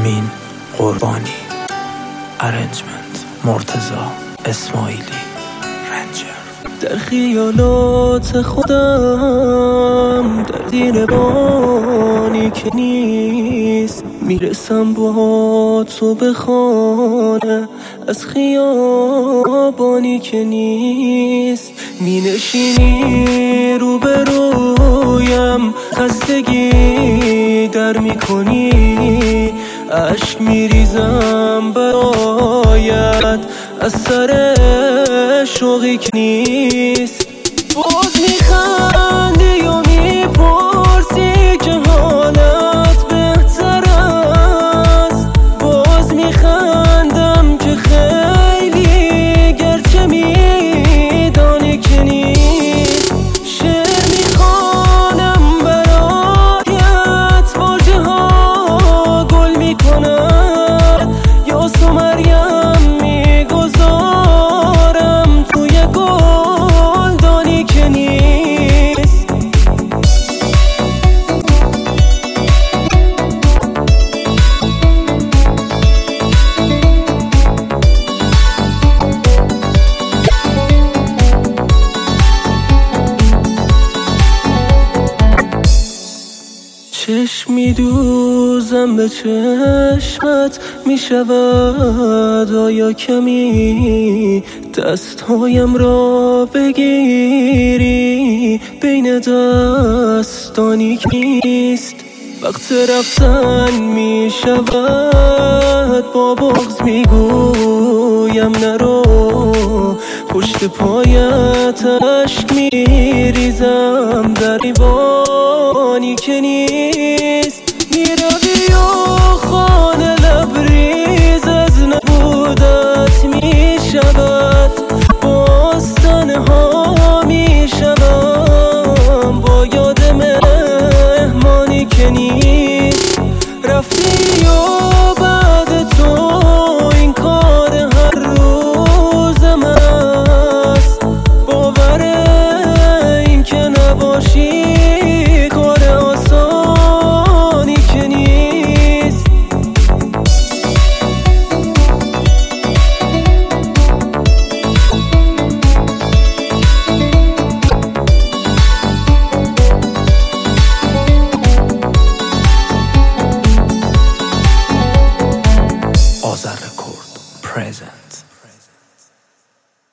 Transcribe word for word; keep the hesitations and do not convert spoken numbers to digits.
امین قربانی. ارنجمنت مرتضی اسماعیلی رنجر. در خیالات خودم در دیر بانی که نیست، میرسم با تو به خانه از خیابانی که نیست. مینشینی روبرویم، خستگی در میکنی، عشق میریزم برایت از سر شوقی که نیست. باز میخندی و میپرسی که حالت بهتر است، باز میخندم که خیلی گرچه میدانی که نیست. شعر میخوانم برایت، واژه ها گل میکند، یاس و مریم میگذارم توی گلدانی که نیست. چشم میدوزم به چشمت، میشود آیا کمی دستهایم را بگیری؟ بین دستانی که نیست. وقت رفتن میشود با بغض میگویم نرو، پشت پایت اشک میریزم در ایوانی که نیست.